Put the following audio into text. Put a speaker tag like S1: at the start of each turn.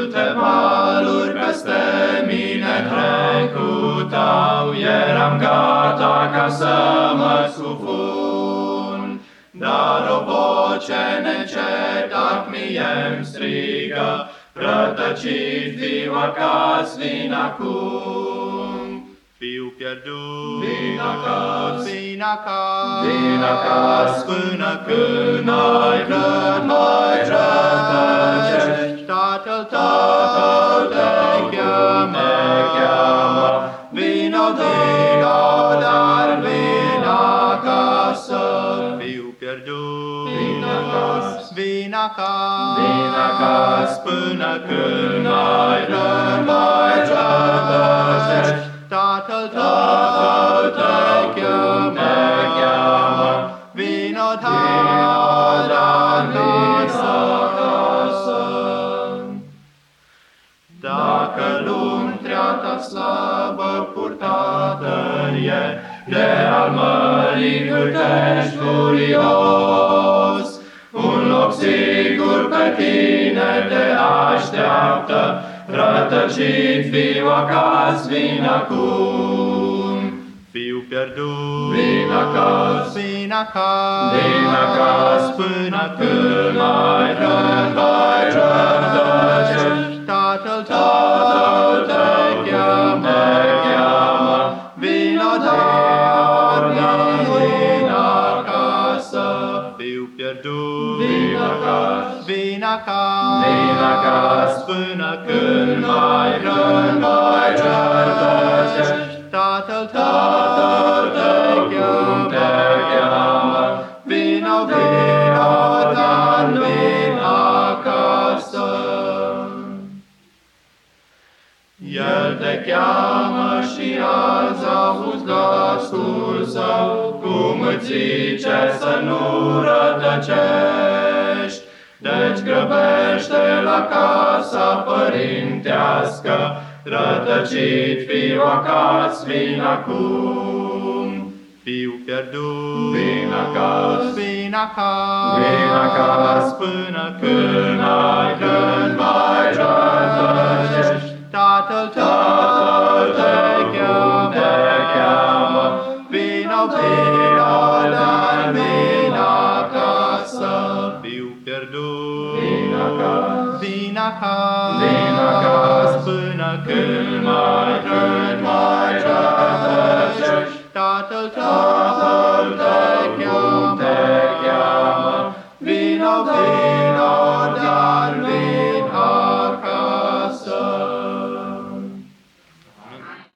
S1: multe valuri peste mine trecutau, eram gata ca să mă scufund. Dar o voce neîncetat mie-mi strigă, rătăcit fiu acasă, vin acum.
S2: Fiu pierdut,
S1: Vin acasă,
S2: vin acasă,
S1: vin acasă, până când ai vrut mai rătăcești.
S2: Tatăl
S1: Tatăl
S2: tău
S1: tău
S2: te
S1: cheamă, vino, dar vin acasă.
S2: Fiu pierdut,
S1: Vin acasă,
S2: vin acasă,
S1: vin acasă, până când ai vrut mai rătăcești.
S2: Tatăl
S1: Tatăl tău cheamă,
S2: vino,
S1: dar vin acasă. Dacă lumea ta slabă purtată-e, de al mării câtești furios, un loc sigur pe tine te așteaptă, rătăcit fiu acasă, vin acum.
S2: Fiu pierdut,
S1: Vin acasă,
S2: vin acasă,
S1: vin acasă, până când mai rând, mai rătăcești.
S2: Tatăl
S1: Tatăl tău cheamă, vino, dar vin acasă.
S2: Fiu pierdut,
S1: Vin acasă,
S2: vin acasă,
S1: vin acasă, până când mai rând, mai rătăcești.
S2: Tatăl
S1: Tatăl tău te cheamă, vino, dar vin acasă. El te cheamă și azi auzi glasul său, cum îți zice să nu rătăcești. Deci grăbește la casa părintească, rătăcit fiu acasă, vin acum.
S2: Fiu pierdut,
S1: Vin acasă,
S2: vin acasă,
S1: vin acasă, până când ai când mai rătăcești.
S2: Tatăl
S1: Tatăl tău te cheamă, vino, dar vin acasă.
S2: Fiu pierdut,
S1: Vin acasă,
S2: vin acasă,
S1: vin acasă, până când mai rătăcești.